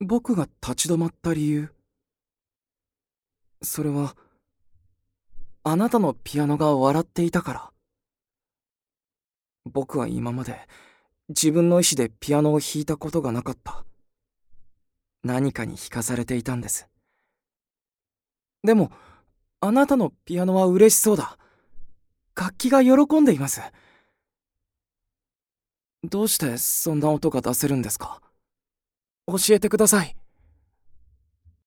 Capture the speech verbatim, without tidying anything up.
僕が立ち止まった理由、それは、あなたのピアノが笑っていたから。僕は今まで自分の意志でピアノを弾いたことがなかった。何かに弾かされていたんです。でも、あなたのピアノは嬉しそうだ。楽器が喜んでいます。どうしてそんな音が出せるんですか？教えてください。